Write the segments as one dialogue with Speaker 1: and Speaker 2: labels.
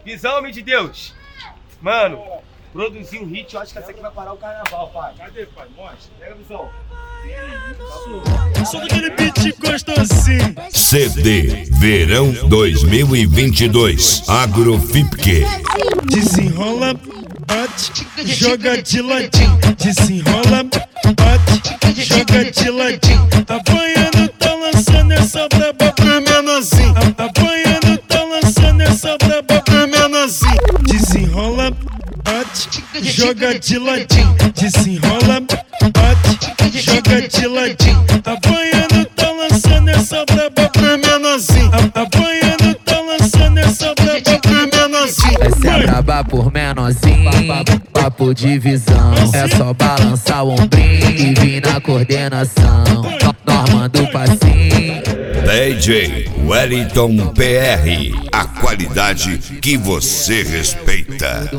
Speaker 1: Visão, homem de Deus. Mano, produzir um hit, eu acho que essa aqui vai parar o carnaval, pai.
Speaker 2: Cadê, pai? Mostra.
Speaker 1: Pega a visão.
Speaker 2: Sou daquele beat gostosinho.
Speaker 3: CD Verão 2022 Agrofipque.
Speaker 2: Desenrola, bate, joga de ladinho. Desenrola, bate, joga de ladinho. Apanhando, tá lançando essa braba pro menorzinho. Apanhando, tá lançando essa braba pro menorzinho. Desenrola, bate, joga de ladinho. Desenrola, bate, joga de ladinho. Apanhando, tá lançando essa braba pro menorzinho. Apanhando, tá lançando essa braba pro menorzinho.
Speaker 4: Essa é braba por menorzinho, papo de visão. É só balançar o ombrinho e vir na coordenação. Normando o passinho.
Speaker 3: DJ Wellington PR, a qualidade que você respeita.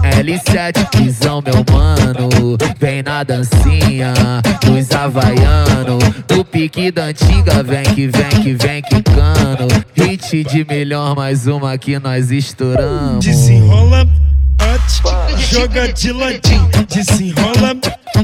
Speaker 4: L7, visão, meu mano. Vem na dancinha dos havaiano. Do pique da antiga, vem que vem que vem quicando. Hit de melhor, mais uma que nós estouramos.
Speaker 2: Desenrola, bate, joga de ladinho. Desenrola,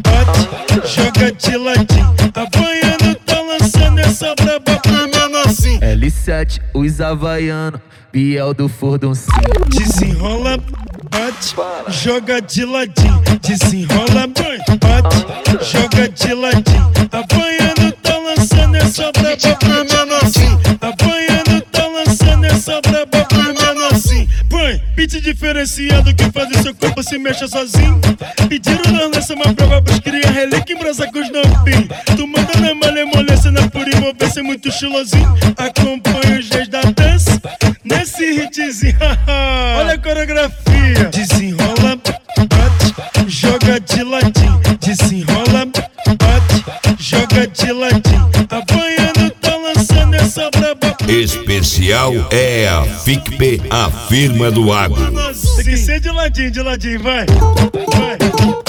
Speaker 2: bate, joga de ladinho. Apanhando, tá lançando essa braba pro menorzinho.
Speaker 4: L7, os havaiano, Biel do Fordoncinho.
Speaker 2: Desenrola, bate, joga de ladinho. Desenrola, bate, joga de ladinho. Apanhando, tá lançando essa braba pro menorzinho. Apanhando, tá lançando essa braba pro menorzinho. Põe, beat diferenciado que faz o seu corpo se mexa sozinho. Pediram nós lança uma prova pros cria, relíquia em brasa com os novinhos. Tu manda na malemolência, na pura envolvência, muito estilosinho. Acompanha os dias da dança nesse hitzinho. Olha a coreografia. Desenrola, bate, joga de ladinho. Desenrola, bate, joga de ladinho. Apanhando, tá lançando essa braba.
Speaker 3: Especial é a FICPE, a firma do agro.
Speaker 2: Tem que ser de ladinho, vai. Vai.